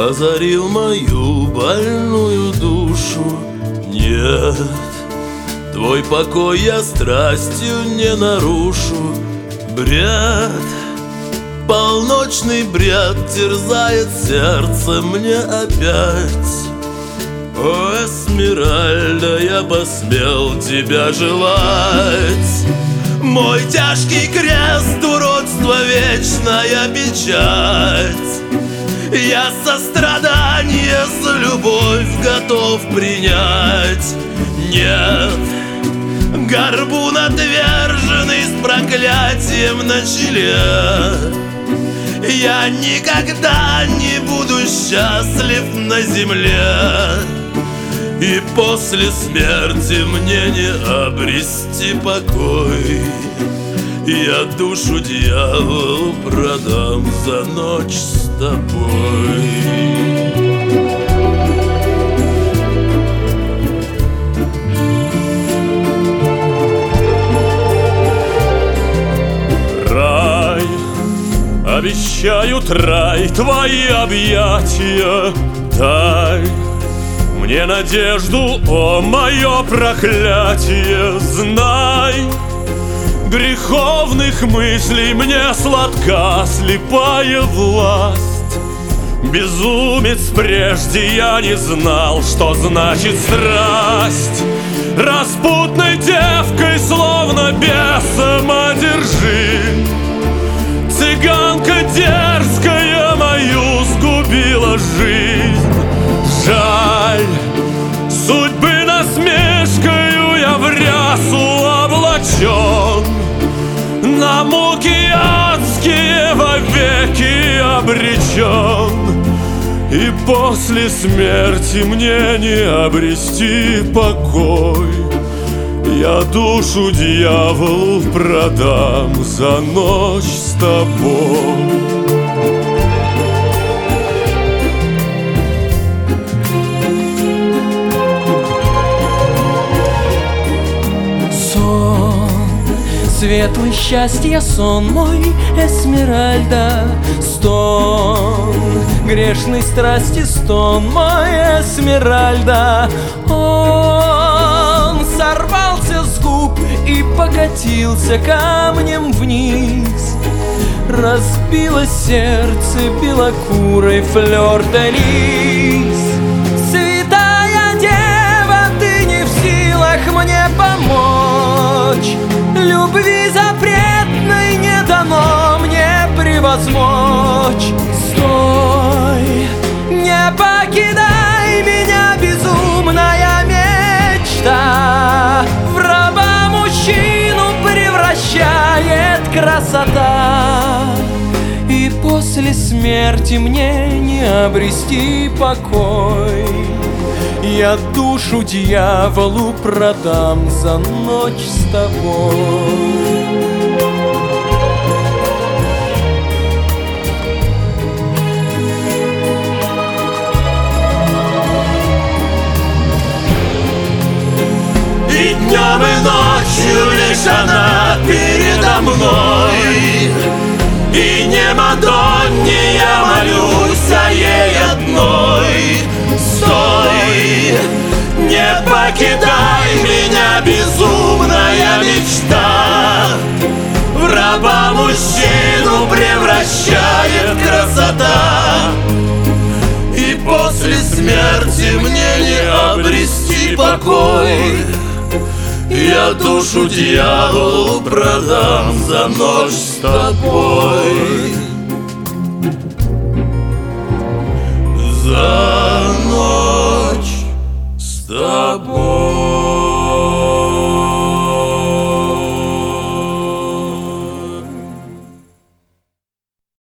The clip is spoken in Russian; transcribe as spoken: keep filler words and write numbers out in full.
озарил мою больную душу. Нет, твой покой я страстью не нарушу. Бред, полночный бред терзает сердце мне опять. О, Эсмеральда, я посмел тебя желать. Мой тяжкий крест, уродство, вечная печать. Я сострадание за любовь готов принять. Нет, горбун отверженный с проклятием на челе, я никогда не буду счастлив на земле. И после смерти мне не обрести покой. Я душу дьяволу продам за ночь с тобой. Рай, обещают рай, твои объятия дай мне надежду, о мое проклятие. Знай, греховных мыслей мне сладка слепая власть. Безумец, прежде я не знал, что значит страсть. Распутной девкой, словно бесом одержим, цыганка дерзкая мою сгубила жизнь. Жаль, судьбы насмешкою я в рясу облачен, на муки адские вовеки обречен. И после смерти мне не обрести покой. Я душу дьяволу продам за ночь с тобой. Светлый счастья сон мой, Эсмеральда, стон грешной страсти, стон мой, Эсмеральда. Он сорвался с губ и покатился камнем вниз. Разбилось сердце белокурой флёр-де-лис. Святая дева, ты не в силах мне помочь. Любви запретной не дано мне превозмочь. Стой, не покидай меня, безумная мечта. В раба мужчину превращает красота. И после смерти мне не обрести покой. Я душу дьяволу продам за ночь с тобой. И днем и ночью лишь она передо мной. И не Мадонне я молюсь, а ей одной. Стой, не покидай меня, безумная мечта. В раба мужчину превращает красота. И после смерти мне не обрести покой. Я душу дьяволу продам за ночь с тобой. За ночь с тобой.